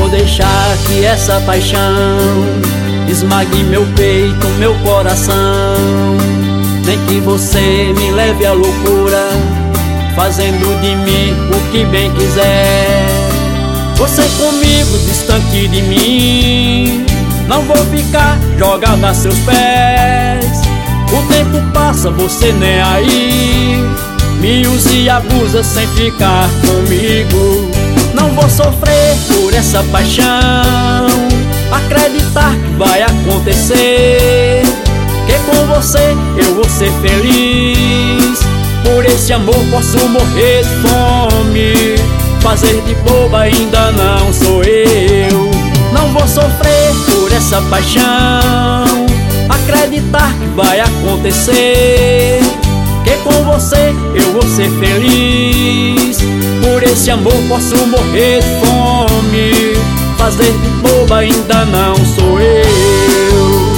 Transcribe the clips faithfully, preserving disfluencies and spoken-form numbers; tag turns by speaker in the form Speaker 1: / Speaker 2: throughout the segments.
Speaker 1: vou deixar que essa paixão esmague meu peito, meu coração. Nem que você me leve à loucura, fazendo de mim o que bem quiser. Você comigo, distante de mim, não vou ficar jogado a seus pés. O tempo passa, você nem aí, me usa e abusa sem ficar comigo. Não vou sofrer por essa paixão, acreditar que vai acontecer, que com você eu vou ser feliz. Por esse amor posso morrer de fome, fazer de boba ainda não sou eu. Não vou sofrer por essa paixão, acreditar que vai acontecer, que com você eu vou ser feliz. Por esse amor posso morrer de fome, fazer de boba ainda não sou eu.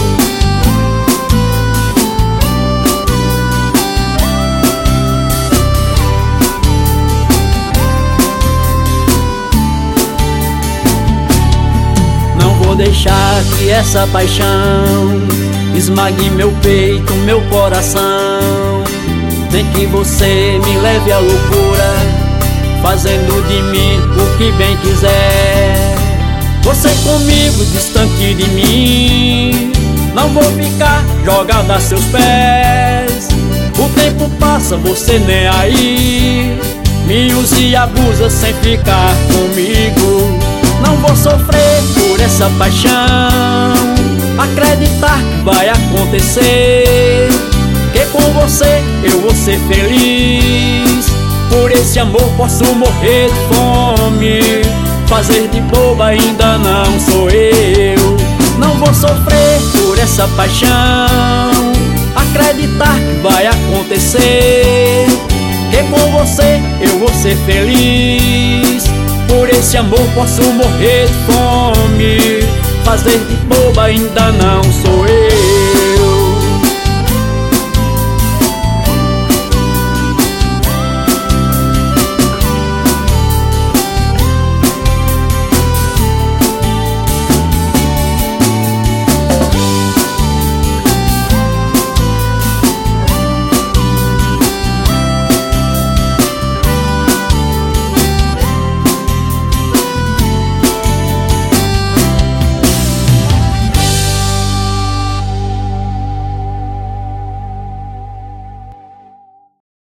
Speaker 1: Não vou deixar que essa paixão esmague meu peito, meu coração. Nem que você me leve à loucura, fazendo de mim o que bem quiser. Você comigo, distante de mim, não vou ficar jogado a seus pés. O tempo passa, você nem aí, me usa e abusa sem ficar comigo. Não vou sofrer por essa paixão, acreditar que vai acontecer, que com você eu vou ser feliz. Por esse amor posso morrer de fome, fazer de boba ainda não sou eu. Não vou sofrer por essa paixão, acreditar que vai acontecer, que com você eu vou ser feliz. Por esse amor posso morrer de fome, fazer de boba ainda não sou eu.